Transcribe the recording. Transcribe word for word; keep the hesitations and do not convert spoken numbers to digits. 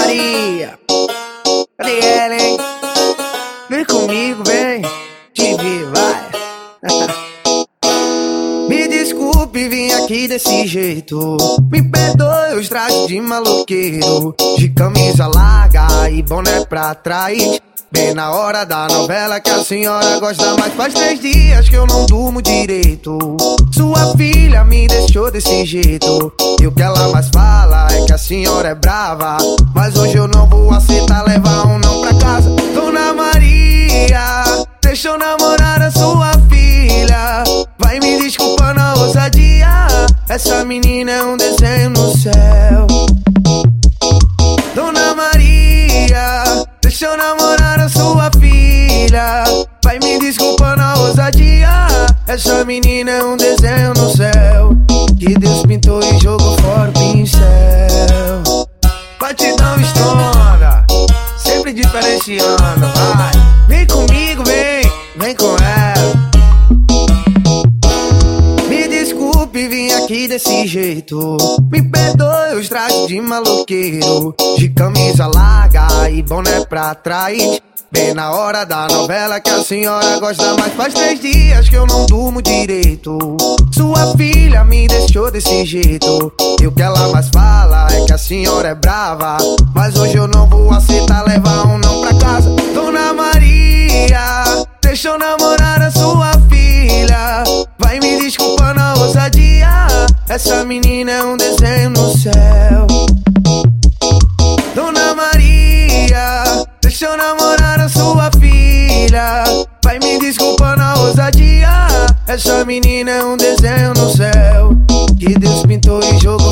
Maria, cadê ela, hein? Vem comigo, vem, te vi, vai. Me desculpe, vim aqui desse jeito. Me perdoe os trajes de maloqueiro, de camisa larga e boné pra trás. Bem na hora da novela que a senhora gosta mais. Faz três dias que eu não durmo direito. Sua filha me deixou desse jeito, e o que ela mais fala é que a senhora é brava. Mas hoje eu não vou aceitar levar um não pra casa. Dona Maria, deixa eu namorar a sua filha. Vai me desculpando a ousadia, essa menina é um desenho no céu. Dona Maria, deixa eu namorar a sua filha. Vai me desculpando a ousadia, essa menina é um desenho no céu, que Deus pintou e jogou fora o pincel. Batidão estronda, sempre diferenciando, vai. Vem comigo, vem, vem com ela. Me desculpe, vim aqui desse jeito. Me perdoe os trajes de maloqueiro, de camisa larga e boné pra trás. Bem na hora da novela que a senhora gosta mais. Faz três dias que eu não durmo direito. Sua filha me deixou desse jeito, e o que ela mais fala é que a senhora é brava. Mas hoje eu não vou aceitar levar um não pra casa. Dona Maria, deixa eu namorar a sua filha. Vai me desculpando a ousadia, essa menina é um desenho no céu. Dona Maria, deixa eu namorar a sua filha. Vai me desculpando a ousadia, essa menina é um desenho no céu, que Deus pintou e jogou